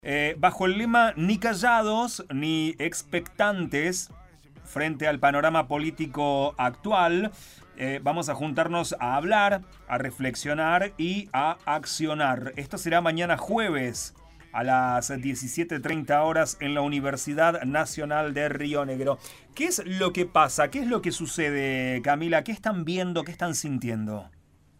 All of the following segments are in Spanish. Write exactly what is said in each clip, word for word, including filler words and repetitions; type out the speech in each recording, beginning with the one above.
Eh, bajo el lema ni callados ni expectantes frente al panorama político actual, eh, vamos a juntarnos a hablar, a reflexionar y a accionar. Esto será mañana jueves a las diecisiete treinta horas en la Universidad Nacional de Río Negro. ¿Qué es lo que pasa? ¿Qué es lo que sucede, Camila? ¿Qué están viendo? ¿Qué están sintiendo?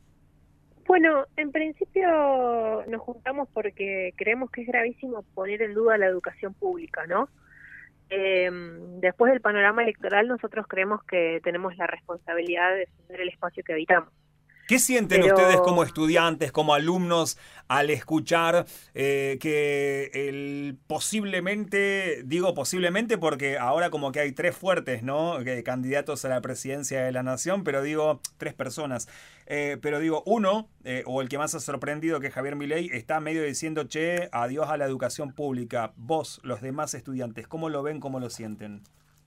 Bueno, en principio nos juntamos porque creemos que es gravísimo poner en duda la educación pública, ¿no? Eh, después del panorama electoral, nosotros creemos que tenemos la responsabilidad de defender el espacio que habitamos. ¿Qué sienten ustedes como Pero estudiantes, como alumnos, al escuchar eh, que el posiblemente, digo posiblemente porque ahora como que hay tres fuertes, ¿no? Que, candidatos a la presidencia de la nación, pero digo tres personas. Eh, pero digo, uno, eh, o el que más ha sorprendido, que es Javier Milei, está medio diciendo, che, adiós a la educación pública. Vos, los demás estudiantes, ¿cómo lo ven, cómo lo sienten?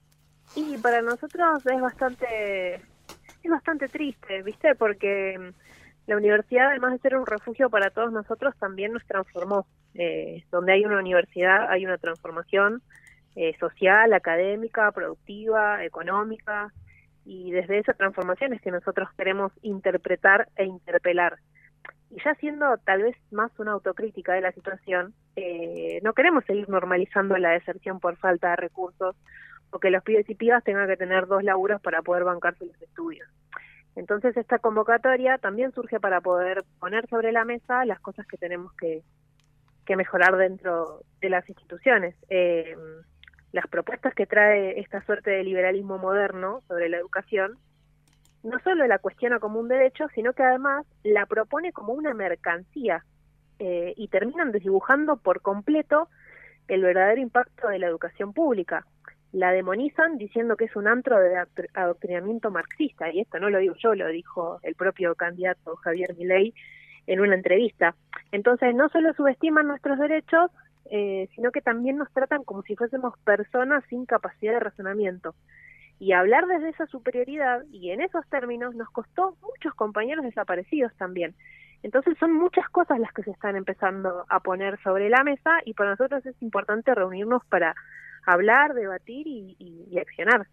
y para nosotros es bastante es bastante triste, ¿viste? Porque mm, la universidad, además de ser un refugio para todos nosotros, también nos transformó. Eh, donde hay una universidad hay una transformación eh, social, académica, productiva, económica, y desde esa transformación es que nosotros queremos interpretar e interpelar. Y ya siendo tal vez más una autocrítica de la situación, eh, no queremos seguir normalizando la deserción por falta de recursos o que los pibes y pibas tengan que tener dos laburos para poder bancarse los estudios. Entonces esta convocatoria también surge para poder poner sobre la mesa las cosas que tenemos que, que mejorar dentro de las instituciones. Eh, las propuestas que trae esta suerte de liberalismo moderno sobre la educación no solo la cuestiona como un derecho, sino que además la propone como una mercancía, eh, y terminan desdibujando por completo el verdadero impacto de la educación pública. La demonizan diciendo que es un antro de adoctrinamiento marxista, y esto no lo digo yo, lo dijo el propio candidato Javier Milei en una entrevista. Entonces no solo subestiman nuestros derechos, eh, sino que también nos tratan como si fuésemos personas sin capacidad de razonamiento. Y hablar desde esa superioridad y en esos términos nos costó muchos compañeros desaparecidos también. Entonces son muchas cosas las que se están empezando a poner sobre la mesa, y para nosotros es importante reunirnos para hablar, debatir y, y, y accionar.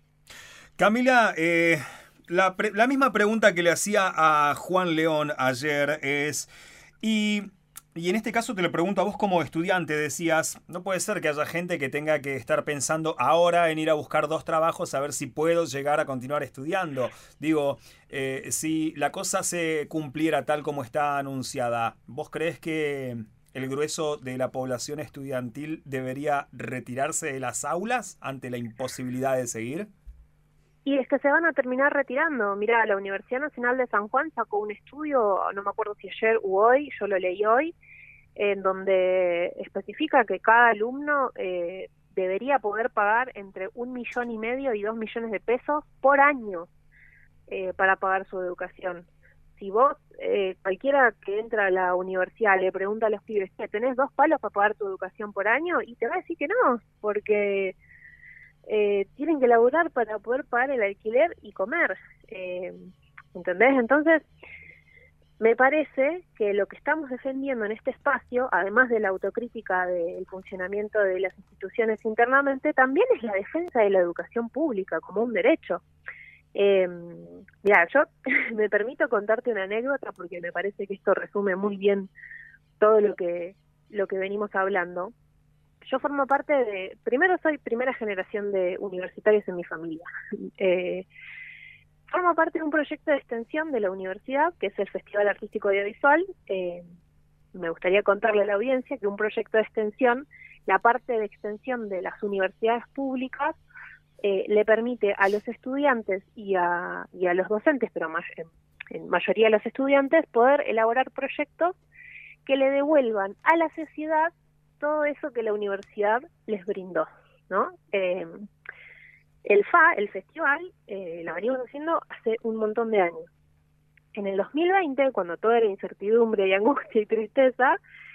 Camila, eh, la, pre- la misma pregunta que le hacía a Juan León ayer es, y, y en este caso te lo pregunto a vos como estudiante, decías, no puede ser que haya gente que tenga que estar pensando ahora en ir a buscar dos trabajos a ver si puedo llegar a continuar estudiando. Digo, eh, si la cosa se cumpliera tal como está anunciada, ¿vos crees que el grueso de la población estudiantil debería retirarse de las aulas ante la imposibilidad de seguir? Y es que se van a terminar retirando. Mira, la Universidad Nacional de San Juan sacó un estudio, no me acuerdo si ayer u hoy, yo lo leí hoy, en donde especifica que cada alumno eh, debería poder pagar entre un millón y medio y dos millones de pesos por año eh, para pagar su educación. Si vos, eh, cualquiera que entra a la universidad le pregunta a los pibes, ¿tenés dos palos para pagar tu educación por año? Y te va a decir que no, porque eh, tienen que laburar para poder pagar el alquiler y comer. Eh, ¿Entendés? Entonces, me parece que lo que estamos defendiendo en este espacio, además de la autocrítica del funcionamiento de las instituciones internamente, también es la defensa de la educación pública como un derecho. Eh, mira, yo me permito contarte una anécdota porque me parece que esto resume muy bien todo lo que lo que venimos hablando. Yo formo parte de, primero soy primera generación de universitarios en mi familia. Eh, formo parte de un proyecto de extensión de la universidad, que es el Festival Artístico Audiovisual. Eh, me gustaría contarle a la audiencia que un proyecto de extensión, la parte de extensión de las universidades públicas, eh, le permite a los estudiantes y a, y a los docentes, pero más, en, en mayoría a los estudiantes, poder elaborar proyectos que le devuelvan a la sociedad todo eso que la universidad les brindó, ¿no? Eh, el F A, el festival, eh, lo venimos haciendo hace un montón de años. En el dos mil veinte, cuando todo era incertidumbre y angustia y tristeza,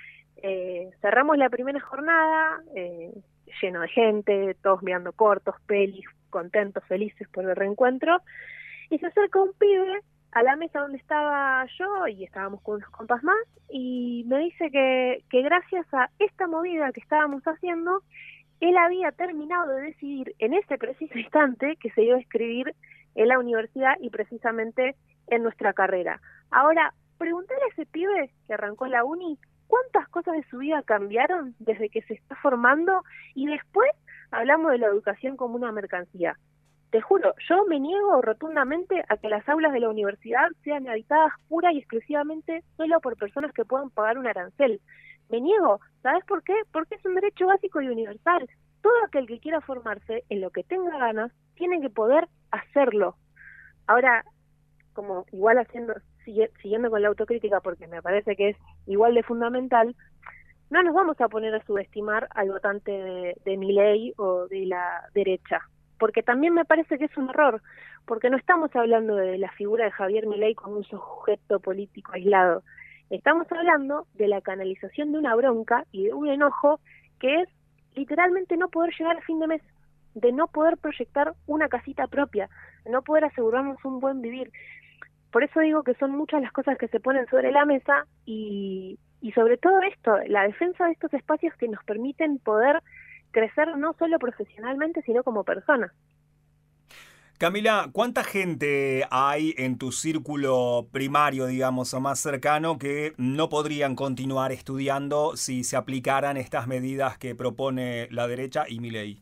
eh, cerramos la primera jornada, eh, lleno de gente, todos mirando cortos, pelis, contentos, felices por el reencuentro, y se acerca un pibe a la mesa donde estaba yo, y estábamos con unos compas más, y me dice que, que gracias a esta movida que estábamos haciendo, él había terminado de decidir en ese preciso instante que se iba a escribir en la universidad y precisamente en nuestra carrera. Ahora, preguntale a ese pibe que arrancó la uni, ¿cuántas cosas de su vida cambiaron desde que se está formando? Y después hablamos de la educación como una mercancía. Te juro, yo me niego rotundamente a que las aulas de la universidad sean habitadas pura y exclusivamente solo por personas que puedan pagar un arancel. Me niego, ¿sabes por qué? Porque es un derecho básico y universal. Todo aquel que quiera formarse en lo que tenga ganas, tiene que poder hacerlo. Ahora, como igual haciendo, sigue, siguiendo con la autocrítica, porque me parece que es igual de fundamental, no nos vamos a poner a subestimar al votante de, de Milei o de la derecha, porque también me parece que es un error, porque no estamos hablando de la figura de Javier Milei como un sujeto político aislado. Estamos hablando de la canalización de una bronca y de un enojo que es literalmente no poder llegar a fin de mes, de no poder proyectar una casita propia, de no poder asegurarnos un buen vivir. Por eso digo que son muchas las cosas que se ponen sobre la mesa y, y sobre todo esto, la defensa de estos espacios que nos permiten poder crecer no solo profesionalmente, sino como personas. Camila, ¿cuánta gente hay en tu círculo primario, digamos, o más cercano, que no podrían continuar estudiando si se aplicaran estas medidas que propone la derecha y Milei?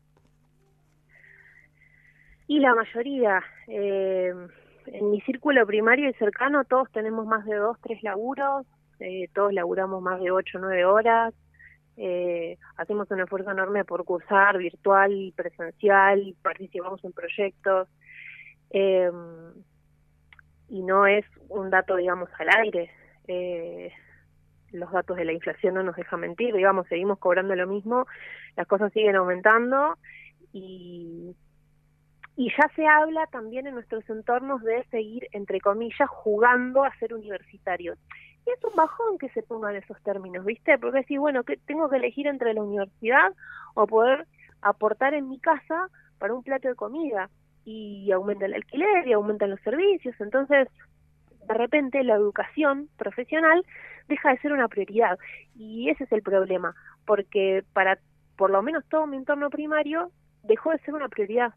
Y la mayoría, eh, en mi círculo primario y cercano, todos tenemos más de dos, tres laburos, eh, todos laburamos más de ocho, nueve horas, eh, hacemos un esfuerzo enorme por cursar virtual, presencial, participamos en proyectos, eh, y no es un dato, digamos, al aire. Eh, los datos de la inflación no nos dejan mentir, digamos, seguimos cobrando lo mismo, las cosas siguen aumentando y... Y ya se habla también en nuestros entornos de seguir, entre comillas, jugando a ser universitarios. Y es un bajón que se pongan esos términos, ¿viste? Porque decís, bueno, que tengo que elegir entre la universidad o poder aportar en mi casa para un plato de comida. Y aumenta el alquiler y aumentan los servicios. Entonces, de repente, la educación profesional deja de ser una prioridad. Y ese es el problema, porque para por lo menos todo mi entorno primario dejó de ser una prioridad.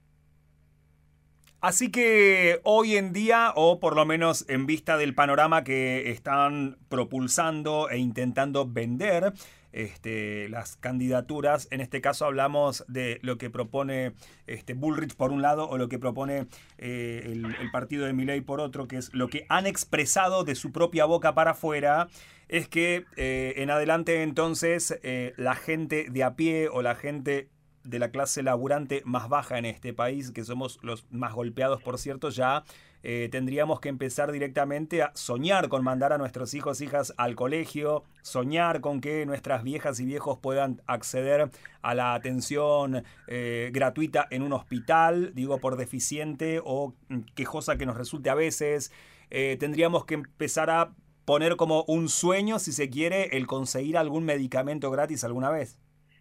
Así que hoy en día, o por lo menos en vista del panorama que están propulsando e intentando vender este, las candidaturas, en este caso hablamos de lo que propone este, Bullrich por un lado o lo que propone eh, el, el partido de Milei por otro, que es lo que han expresado de su propia boca para afuera, es que eh, en adelante entonces eh, la gente de a pie o la gente de la clase laburante más baja en este país, que somos los más golpeados, por cierto, ya eh, tendríamos que empezar directamente a soñar con mandar a nuestros hijos e hijas al colegio, soñar con que nuestras viejas y viejos puedan acceder a la atención eh, gratuita en un hospital, digo por deficiente o quejosa que nos resulte a veces. Eh, tendríamos que empezar a poner como un sueño, si se quiere, el conseguir algún medicamento gratis alguna vez.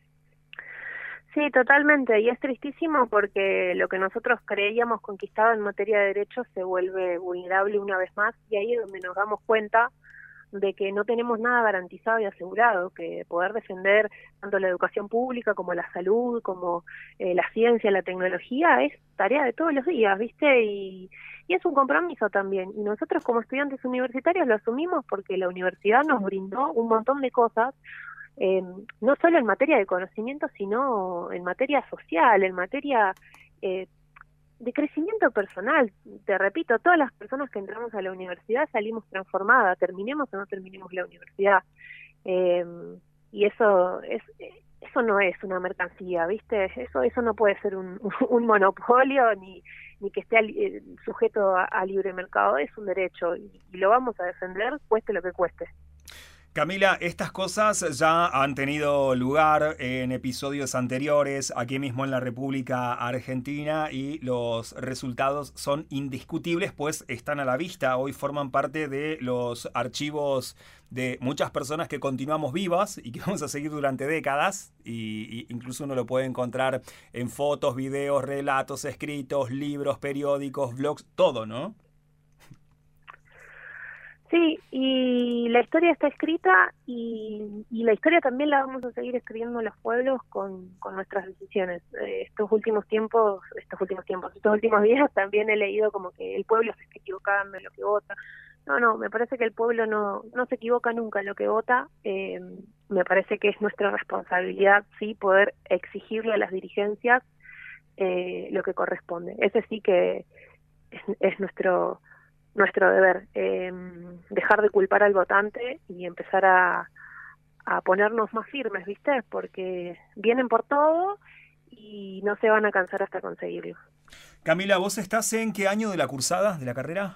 Sí, totalmente, y es tristísimo porque lo que nosotros creíamos conquistado en materia de derechos se vuelve vulnerable una vez más, y ahí es donde nos damos cuenta de que no tenemos nada garantizado y asegurado, que poder defender tanto la educación pública como la salud, como eh, la ciencia, la tecnología, es tarea de todos los días, ¿viste? Y, y es un compromiso también, y nosotros como estudiantes universitarios lo asumimos porque la universidad nos brindó un montón de cosas, Eh, no solo en materia de conocimiento, sino en materia social, en materia eh, de crecimiento personal. Te repito, todas las personas que entramos a la universidad salimos transformadas, terminemos o no terminemos la universidad. Eh, y eso es eso no es una mercancía, ¿viste? Eso eso no puede ser un, un monopolio ni, ni que esté al, eh, sujeto a, a libre mercado, es un derecho y, y lo vamos a defender, cueste lo que cueste. Camila, estas cosas ya han tenido lugar en episodios anteriores aquí mismo en la República Argentina y los resultados son indiscutibles, pues están a la vista. Hoy forman parte de los archivos de muchas personas que continuamos vivas y que vamos a seguir durante décadas, y, y incluso uno lo puede encontrar en fotos, videos, relatos escritos, libros, periódicos, blogs, todo, ¿no? Sí, y la historia está escrita y, y la historia también la vamos a seguir escribiendo los pueblos con, con nuestras decisiones. Eh, estos últimos tiempos, estos últimos tiempos, estos últimos días también he leído como que el pueblo se está equivocando en lo que vota. No, no, me parece que el pueblo no, no se equivoca nunca en lo que vota. Eh, me parece que es nuestra responsabilidad, sí, poder exigirle a las dirigencias eh, lo que corresponde. Ese sí que es, es nuestro nuestro deber, eh, dejar de culpar al votante y empezar a, a ponernos más firmes, ¿viste? Porque vienen por todo y no se van a cansar hasta conseguirlo. Camila, ¿vos estás en qué año de la cursada, de la carrera?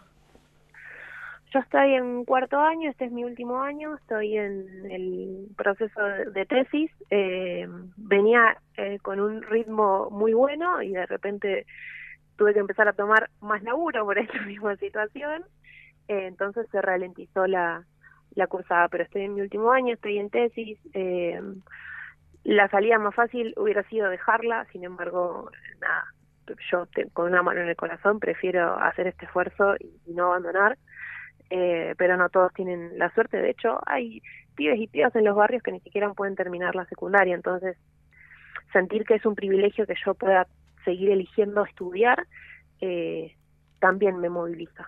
Yo estoy en cuarto año, este es mi último año, estoy en el proceso de, de tesis, eh, venía eh, con un ritmo muy bueno y de repente tuve que empezar a tomar más laburo por esta misma situación, eh, entonces se ralentizó la, la cursada, pero estoy en mi último año, estoy en tesis, eh, la salida más fácil hubiera sido dejarla, sin embargo, nada, yo te, con una mano en el corazón prefiero hacer este esfuerzo y, y no abandonar, eh, pero no todos tienen la suerte, de hecho hay pibes y pibas en los barrios que ni siquiera pueden terminar la secundaria, entonces sentir que es un privilegio que yo pueda seguir eligiendo estudiar, eh, también me moviliza.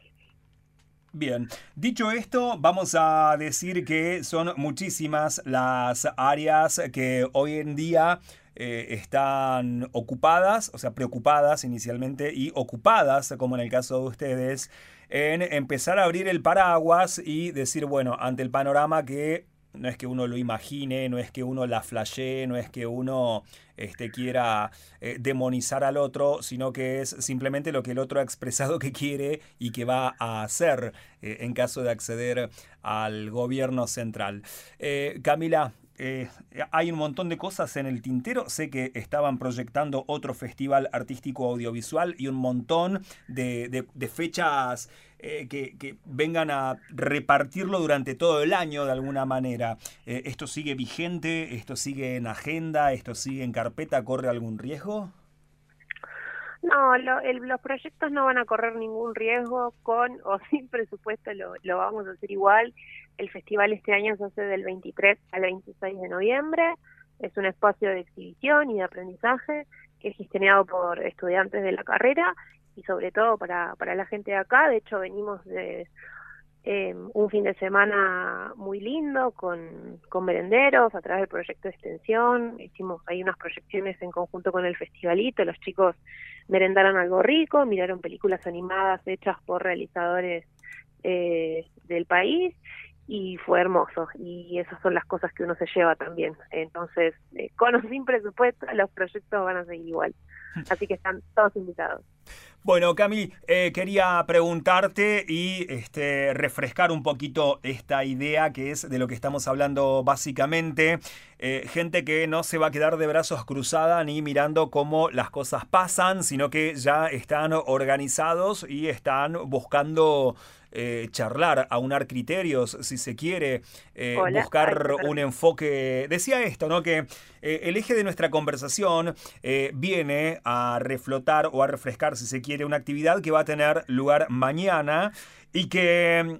Bien, dicho esto, vamos a decir que son muchísimas las áreas que hoy en día eh, están ocupadas, o sea, preocupadas inicialmente y ocupadas, como en el caso de ustedes, en empezar a abrir el paraguas y decir, bueno, ante el panorama que no es que uno lo imagine, no es que uno la flashee, no es que uno este, quiera eh, demonizar al otro, sino que es simplemente lo que el otro ha expresado que quiere y que va a hacer eh, en caso de acceder al gobierno central. Eh, Camila, eh, hay un montón de cosas en el tintero. Sé que estaban proyectando otro festival artístico audiovisual y un montón de, de, de fechas eh, que, que vengan a repartirlo durante todo el año de alguna manera. Eh, ¿Esto sigue vigente? ¿Esto sigue en agenda? ¿Esto sigue en carpeta? ¿Corre algún riesgo? No, lo, el, los proyectos no van a correr ningún riesgo, con o sin presupuesto lo, lo vamos a hacer igual. El festival este año se hace del veintitrés al veintiséis de noviembre, es un espacio de exhibición y de aprendizaje que es gestionado por estudiantes de la carrera y sobre todo para, para la gente de acá. De hecho venimos de eh, un fin de semana muy lindo con, con merenderos a través del proyecto de extensión. Hicimos ahí unas proyecciones en conjunto con el festivalito, los chicos merendaron algo rico, miraron películas animadas hechas por realizadores eh, del país y fue hermoso, y esas son las cosas que uno se lleva también. Entonces, eh, con o sin presupuesto, los proyectos van a seguir igual, así que están todos invitados. Bueno, Cami, eh, quería preguntarte y este, refrescar un poquito esta idea que es de lo que estamos hablando básicamente. Eh, gente que no se va a quedar de brazos cruzados ni mirando cómo las cosas pasan, sino que ya están organizados y están buscando eh, charlar, aunar criterios, si se quiere, eh, Hola. buscar Ay, un enfoque. Decía esto, ¿no? Que eh, el eje de nuestra conversación eh, viene a reflotar o a refrescar, si se quiere, una actividad que va a tener lugar mañana y que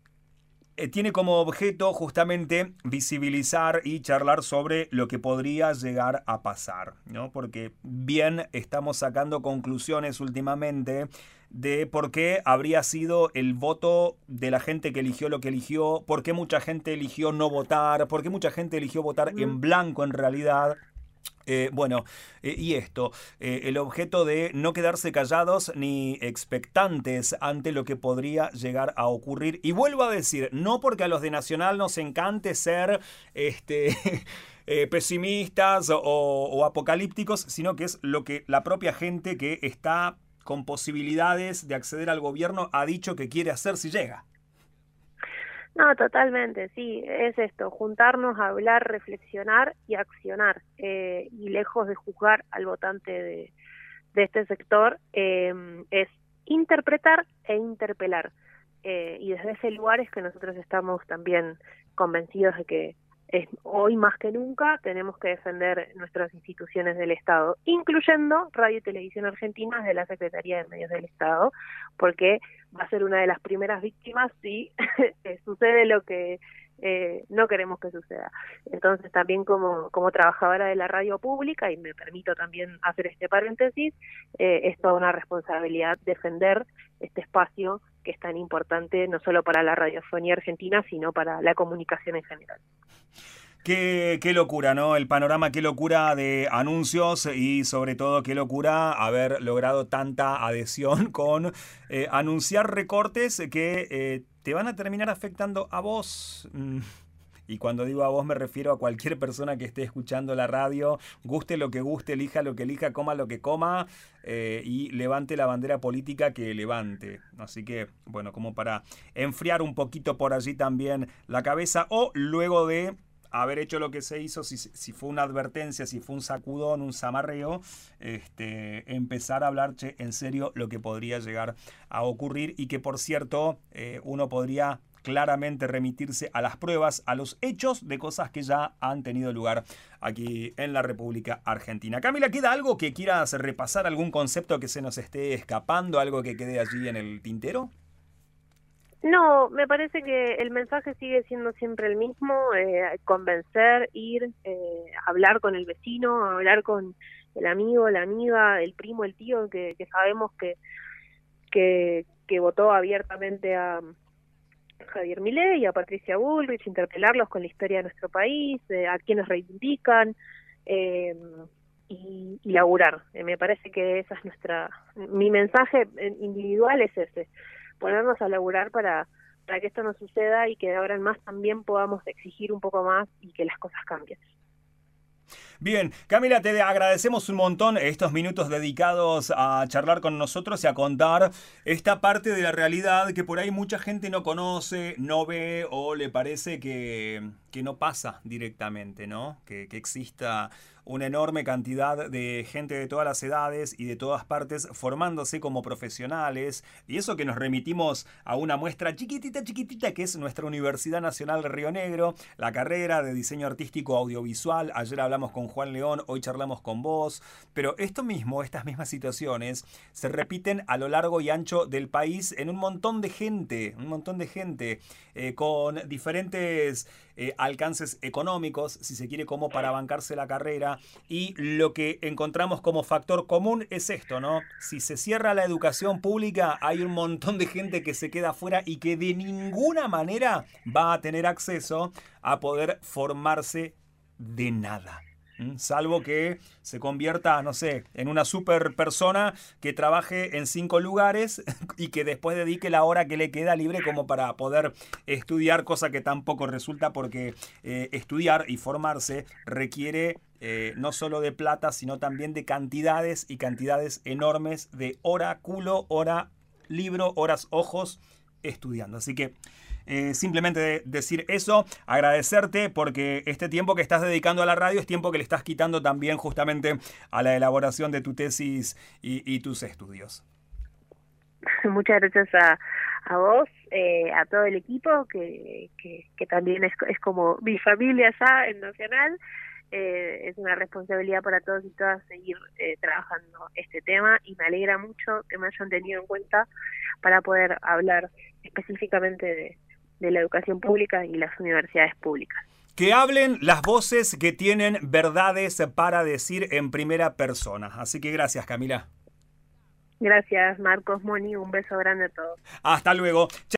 eh, tiene como objeto justamente visibilizar y charlar sobre lo que podría llegar a pasar, ¿no? Porque bien estamos sacando conclusiones últimamente de por qué habría sido el voto de la gente que eligió lo que eligió, por qué mucha gente eligió no votar, por qué mucha gente eligió votar en blanco en realidad. Eh, bueno, eh, y esto, eh, el objeto de no quedarse callados ni expectantes ante lo que podría llegar a ocurrir. Y vuelvo a decir, no porque a los de Nacional nos encante ser este, eh, pesimistas o, o apocalípticos, sino que es lo que la propia gente que está con posibilidades de acceder al gobierno ha dicho que quiere hacer si llega. No, totalmente, sí, es esto, juntarnos, hablar, reflexionar y accionar, eh, y lejos de juzgar al votante de, de este sector, eh, es interpretar e interpelar, eh, y desde ese lugar es que nosotros estamos también convencidos de que es, hoy más que nunca tenemos que defender nuestras instituciones del Estado, incluyendo Radio y Televisión Argentinas de la Secretaría de Medios del Estado, porque va a ser una de las primeras víctimas si sucede lo que eh, no queremos que suceda. Entonces también como, como trabajadora de la radio pública, y me permito también hacer este paréntesis, eh, es toda una responsabilidad defender este espacio que es tan importante no solo para la radiofonía argentina, sino para la comunicación en general. Qué, qué locura, ¿no? El panorama, qué locura de anuncios y sobre todo qué locura haber logrado tanta adhesión con eh, anunciar recortes que eh, te van a terminar afectando a vos. Mm. Y cuando digo a vos me refiero a cualquier persona que esté escuchando la radio, guste lo que guste, elija lo que elija, coma lo que coma eh, y levante la bandera política que levante. Así que, bueno, como para enfriar un poquito por allí también la cabeza o luego de haber hecho lo que se hizo, si, si fue una advertencia, si fue un sacudón, un zamarreo, este, empezar a hablar che, en serio lo que podría llegar a ocurrir y que, por cierto, eh, uno podría claramente remitirse a las pruebas, a los hechos de cosas que ya han tenido lugar aquí en la República Argentina. Camila, ¿queda algo que quieras repasar, algún concepto que se nos esté escapando, algo que quede allí en el tintero? No, me parece que el mensaje sigue siendo siempre el mismo, eh, convencer, ir, eh, hablar con el vecino, hablar con el amigo, la amiga, el primo, el tío, que, que sabemos que, que, que votó abiertamente a Javier Milei y a Patricia Bullrich, interpelarlos con la historia de nuestro país, eh, a quienes reivindican, eh, y, y laburar. Eh, me parece que esa es nuestra, mi mensaje individual es ese, ponernos a laburar para, para que esto no suceda y que de ahora en más también podamos exigir un poco más y que las cosas cambien. Bien, Camila, te agradecemos un montón estos minutos dedicados a charlar con nosotros y a contar esta parte de la realidad que por ahí mucha gente no conoce, no ve o le parece que, que no pasa directamente, ¿no? Que, que exista una enorme cantidad de gente de todas las edades y de todas partes formándose como profesionales, y eso que nos remitimos a una muestra chiquitita, chiquitita que es nuestra Universidad Nacional de Río Negro, la carrera de diseño artístico audiovisual. Ayer hablamos con Juan León, hoy charlamos con vos, pero esto mismo, estas mismas situaciones se repiten a lo largo y ancho del país en un montón de gente, un montón de gente eh, con diferentes eh, alcances económicos, si se quiere, como para bancarse la carrera. Y lo que encontramos como factor común es esto, ¿no? Si se cierra la educación pública, hay un montón de gente que se queda afuera y que de ninguna manera va a tener acceso a poder formarse de nada. ¿Mm? Salvo que se convierta, no sé, en una super persona que trabaje en cinco lugares y que después dedique la hora que le queda libre como para poder estudiar, cosa que tampoco resulta porque eh, estudiar y formarse requiere eh, no solo de plata, sino también de cantidades y cantidades enormes de hora culo, hora libro, horas ojos estudiando. Así que Eh, simplemente de decir eso, agradecerte porque este tiempo que estás dedicando a la radio es tiempo que le estás quitando también justamente a la elaboración de tu tesis y, y tus estudios. Muchas gracias a, a vos, eh, a todo el equipo, que, que, que también es, es como mi familia ya en Nacional. Eh, es una responsabilidad para todos y todas seguir eh, trabajando este tema, y me alegra mucho que me hayan tenido en cuenta para poder hablar específicamente de de la educación pública y las universidades públicas. Que hablen las voces que tienen verdades para decir en primera persona. Así que gracias, Camila. Gracias, Marcos, Moni, un beso grande a todos. Hasta luego.